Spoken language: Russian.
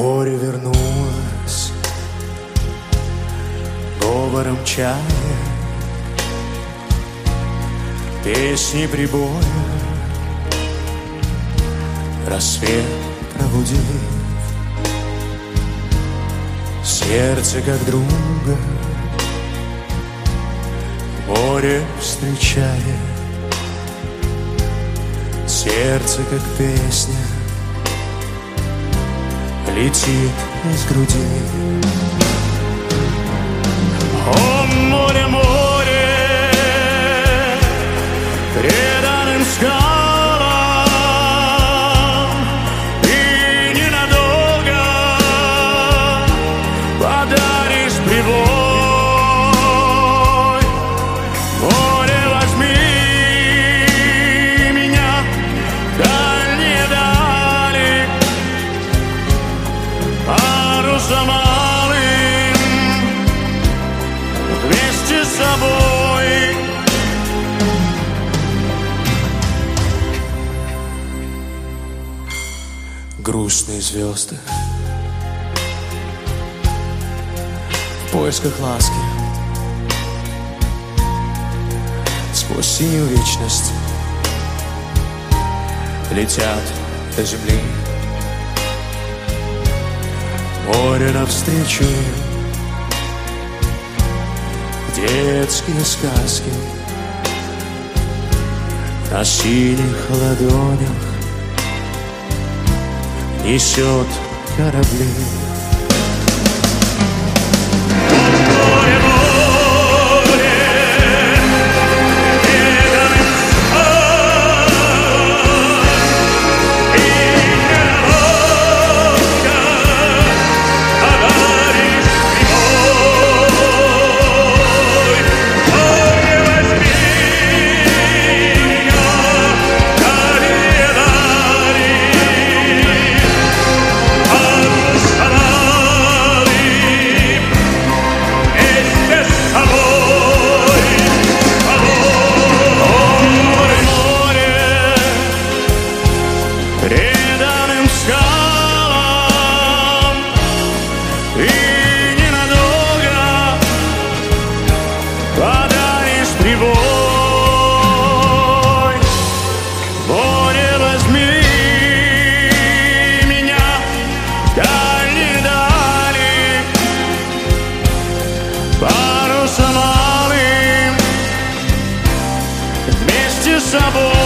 Море вернулось говором чая, песни прибоя, рассвет пробудив, сердце как друга море встречая, сердце как песня летит из груди. О, море, море, преданным скалам, и ненадолго подаришь прибой. Море, возьми меня в дальние дали, парусом малым вместе с собой. Грустные звезды в поисках ласки сквозь синюю вечность летят до земли. Море навстречу им, детские сказки на синих ладонях несет корабли. Преданным скалам и ненадолго подаришь прибой. Море, возьми меня в дальние дали, парусом малым вместе с собой.